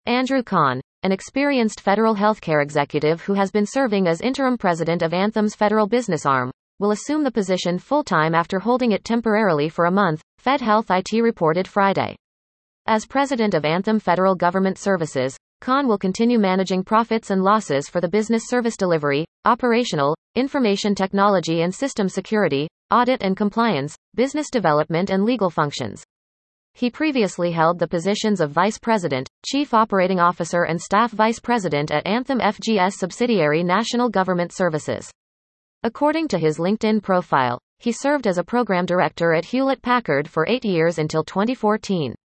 Andrew Kahn, an experienced federal healthcare executive who has been serving as interim president of Anthem's federal business arm, will assume the position full-time after holding it temporarily for a month, Fed Health IT reported Friday. As president of Anthem Federal Government Services, Kahn will continue managing profits and losses for the business service delivery, operational, information technology and system security, audit and compliance, business development and legal functions. He previously held the positions of Vice President, Chief Operating Officer and Staff Vice President at Anthem FGS subsidiary National Government Services. According to his LinkedIn profile, he served as a program director at Hewlett-Packard for 8 years until 2014.